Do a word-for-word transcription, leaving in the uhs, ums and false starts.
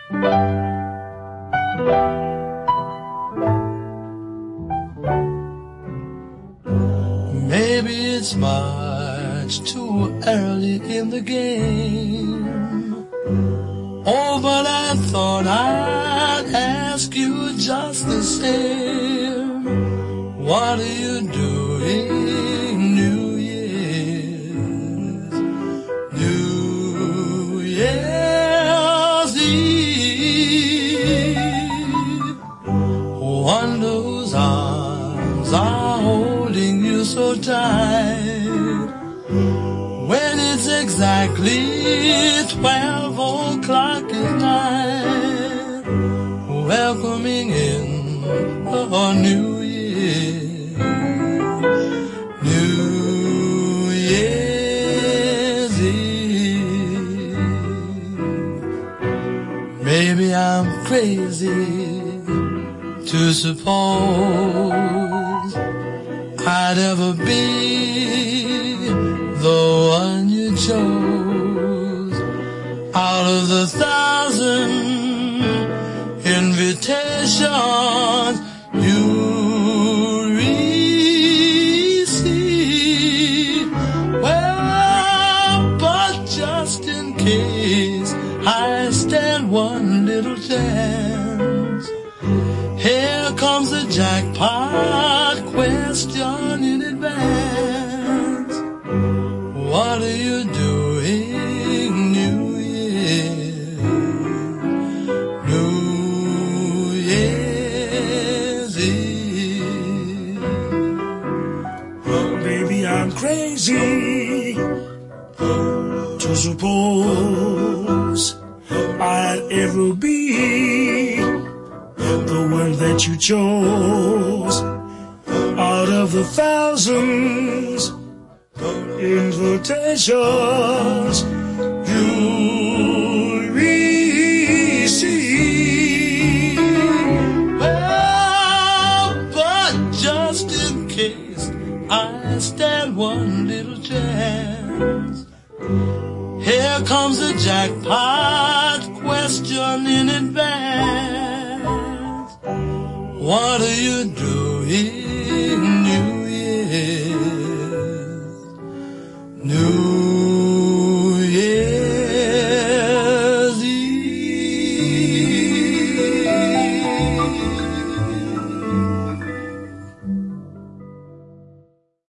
Maybe it's much too early in the game. Oh, but I thought I'd ask you just the same. What are you doing New Year's? New Year's Eve. Wonder whose arms are holding you so tight when it's exactly twelve o'clock at night, welcoming in a new year, New Year's Eve. Maybe I'm crazy to suppose I'd ever be the one you chose out of the thousand invitations you receive. Well, but just in case I stand one little chance, here comes the jackpot question in advance. What are you doing New Year? New Year's Eve. Oh, baby, I'm crazy to suppose I'd ever be the one that you chose out of the thousands invitations you receive. Well, but just in case I stand one little chance, here comes the jackpot question in advance. What are you doing New Year's? New